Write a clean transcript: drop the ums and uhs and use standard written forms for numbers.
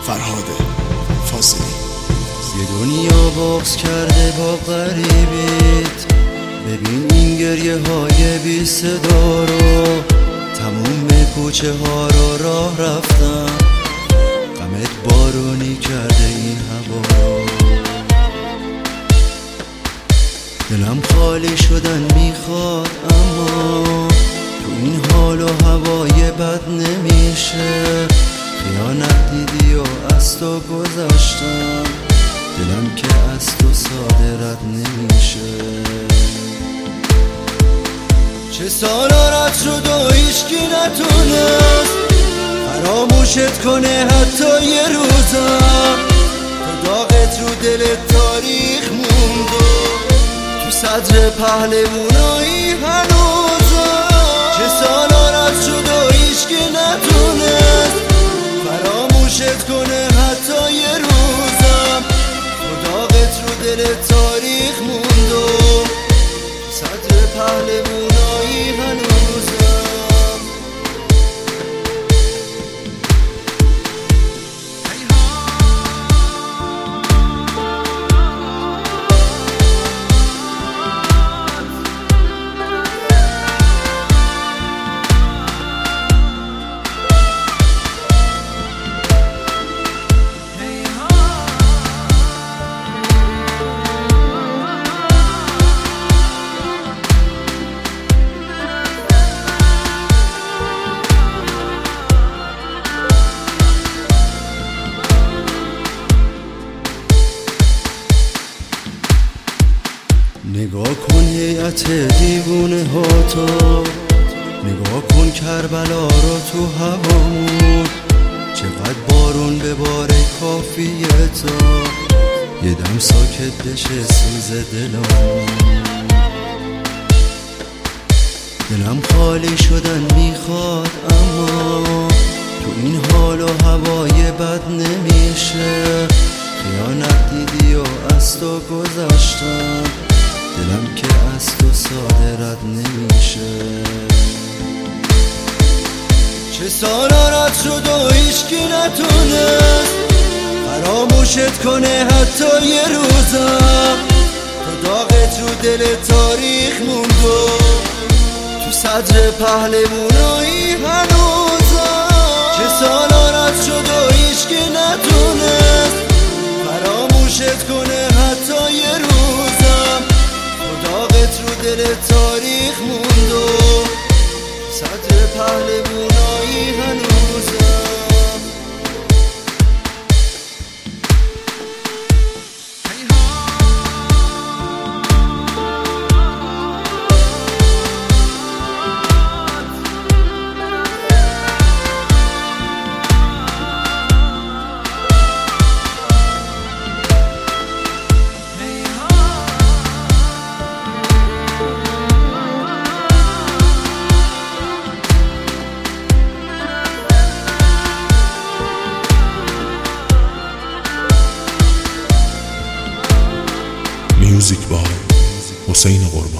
فرهاد فاضلی. یه دنیا بغض کرده با غریبیت، ببین این گریه های بی صدا رو، تموم کوچه ها رو راه رفتم، غمت بارونی کرده این هوا رو. دلم خالی شدن میخواد اما تو این حال و هوای بد نمیشه، خیانت دیدی و از تو گذاشتم، دلم که از تو ساده رد نمیشه. چه سالا رد شد و هیچکی نتونست فراموشت کنه حتی یه روزم، تو داغت رو دلت تاریخ موند و تو صدر پهلوونایی هنوزم. چه سالا رد شد و هیچکی نتونست فراموشت کنه حتی یه روزم، تو داغت رو دلت تاریخ موند و تو صدر پهلوونایی هنوزم. نگاه کن هیئت دیوونه ها تو، نگاه کن کربلا رو تو هوامون، چقدر بارون بباره کافیه تا یه دم ساکت بشه سوز دلمون. دلم خالی شدن میخواد اما تو این حال و هوای بد نمیشه، خیانت دیدی و از تو گذاشتم، دلم که از تو ساده رد نمیشه. چه سالا رد شد و هیچکی نتونست فراموشت کنه حتی یه روزم، تو داغت رو دل تاریخ موند و تو صدر پهلوونایی هنوزم. چه سالا رد شد و هیچکی نتونست فراموشت کنه حتی یه روزم، داغت رو دل تاریخ موند و صدر پهلوونایی هنوزم. میوزیک بای حسین قربانی.